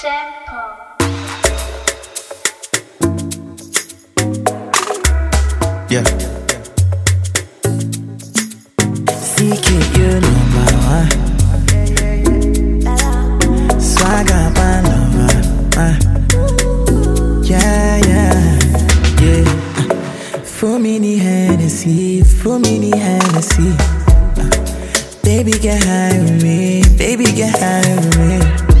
Simple. Yeah. CK, you number one. Swagger, my lover. Yeah, yeah, yeah. Full mini Hennessy, full mini Hennessy. Baby, get high with me, baby, get high with me.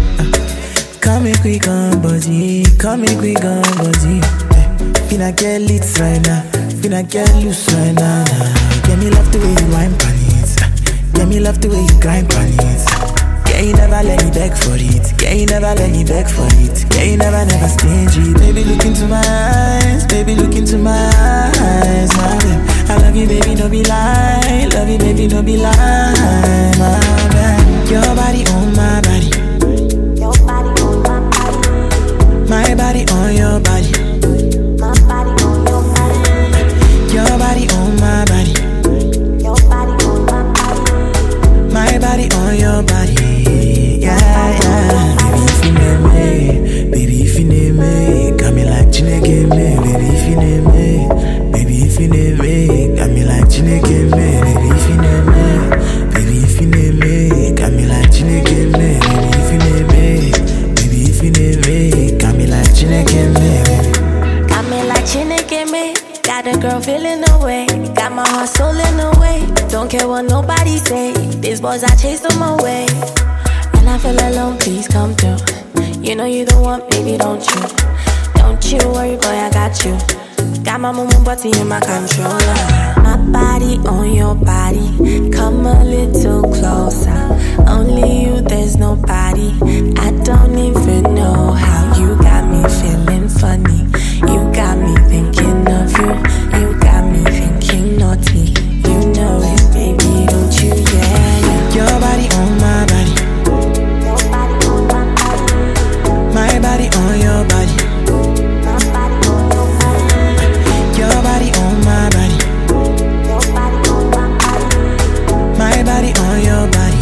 Come and quick on body, come and quick on body. Finna get lit right now, finna get loose right now. Get me love the way you wine pan it, get me love the way you grind pan it. Yeah, you never let me beg for it, yeah, you never let me beg for it. Yeah, you never stingy. Baby, look into my eyes, baby, look into my eyes, my babe. I love you, baby, don't be lie, love you, baby, don't be lie, my babe. Your body on my body, your body on my body, my body on your body, my body on your body, your body on my body, your body on my body, my body on your body. Yeah, yeah. Baby, if you need me, baby, if you need me, got me like Chineke me. Baby, if you need me, baby, if you need me, got me like Chineke me. Baby, if you need me, baby, if you need me, got me like Chineke me. Baby, if you need me, baby, if you need me, got me like Chineke me. got me like Chineke me. Got a girl feeling away, got my heart soul in the way. Don't care what nobody say, these boys I chase them away. When I feel alone, please come through. You know you the one, baby, don't you? Don't you worry, boy, I got you. Got my mumu body in my controller. My body on your body, come a little closer. Only you, there's nobody. I don't even know how you got me feeling funny. You got me thinking of you. You got me thinking naughty. You know it, baby, don't you? Yeah, yeah. Your body on my body, Your body on my body, my body on your body, my body on your body, your body on my body, your body on my body, my body on your body.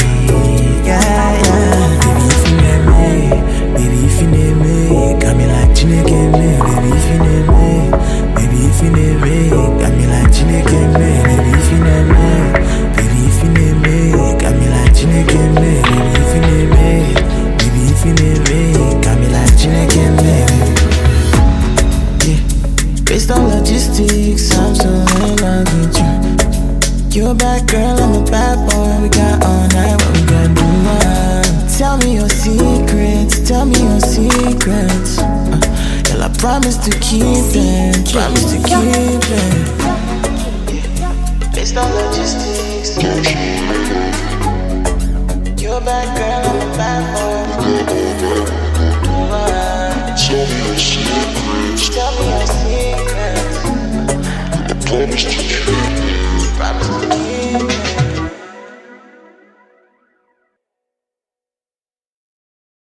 Yeah, yeah. Baby, if you need me, baby, if you need me, got me like Chineke me. Baby, if you need me, baby, if you need me, got me like Chineke me. Baby, if you need me, baby, if you need me, got me like Chineke me. Baby, if you need me, baby, if you need me, got me like Chineke me. Yeah. Based on logistics, I'm so in love with you. You're a bad girl, I'm a bad boy. We got all night, what we gonna do? Tell me your secrets, tell me your secrets. Girl, I promise to keep it, promise to keep it. Based on logistics, you're a bad girl, I'm a bad boy. Tell me your secrets, Tell me your secrets. I promise to keep.